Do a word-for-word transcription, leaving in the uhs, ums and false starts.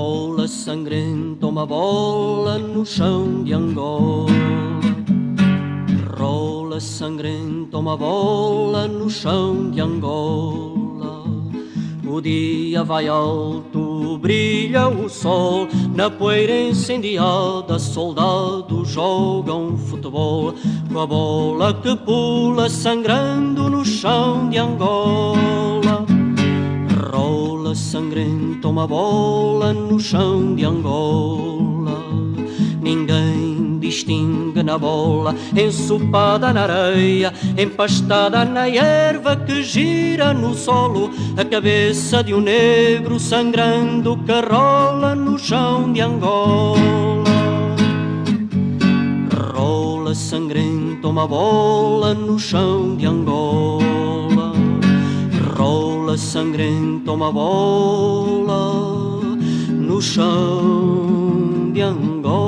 Rola sangrenta uma bola no chão de Angola. Rola sangrenta uma bola no chão de Angola. O dia vai alto, brilha o sol. Na poeira incendiada, soldados jogam futebol. Com a bola que pula sangrando no chão de Angola. Rola sangrenta uma bola no chão de Angola. Ninguém distingue na bola, ensopada na areia, empastada na erva que gira no solo, a cabeça de um negro sangrando que rola no chão de Angola. Rola sangrenta uma bola no chão de Angola. Rola sangrenta uma bola no chão de Angola.